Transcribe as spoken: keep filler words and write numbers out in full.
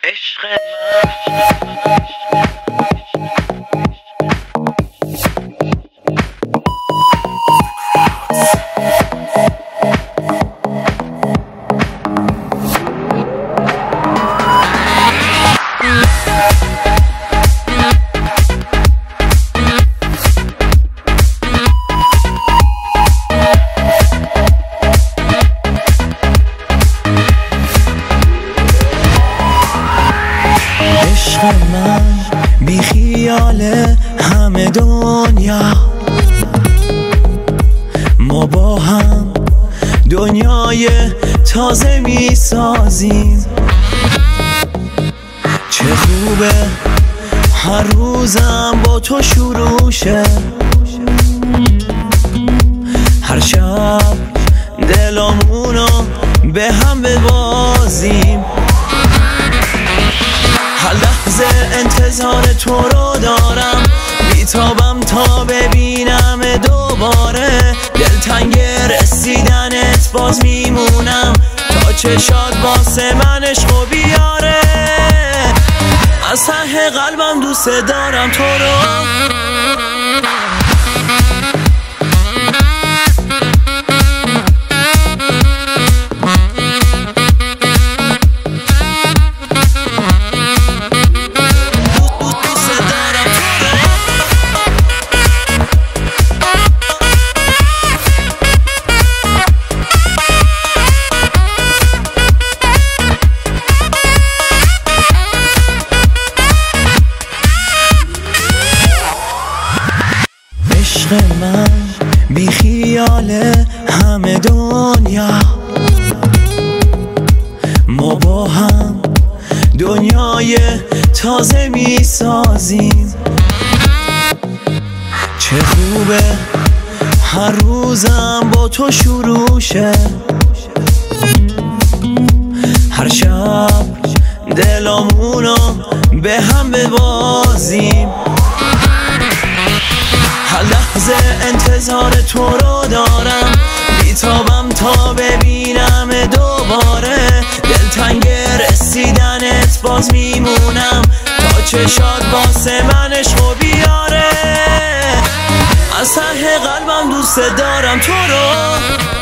عشق من بی خیال همه دنیا، ما با هم دنیای تازه می سازیم. چه خوبه هر روزم با تو شروع شه، هر شب دلامونو به هم ببازیم. هر لحظه انتظار تو رو دارم، بیتابم تا ببینم دوباره. دلتنگ رسیدنت باز میمونم تا چشات واسه من عشقو بیاره. از ته قلبم دوست دارم تو رو. عشق من بی خیال همه دنیا، ما با هم دنیای تازه می سازیم. چه خوبه هر روزم با تو شروع شه، هر شب دلامونو به هم ببازیم. هر لحظه انتظار تو رو دارم، بیتابم تا ببینم دوباره. دلتنگ رسیدنت باز میمونم تا چشات واسه من عشقو بیاره. از ته قلبم دوست دارم تو رو.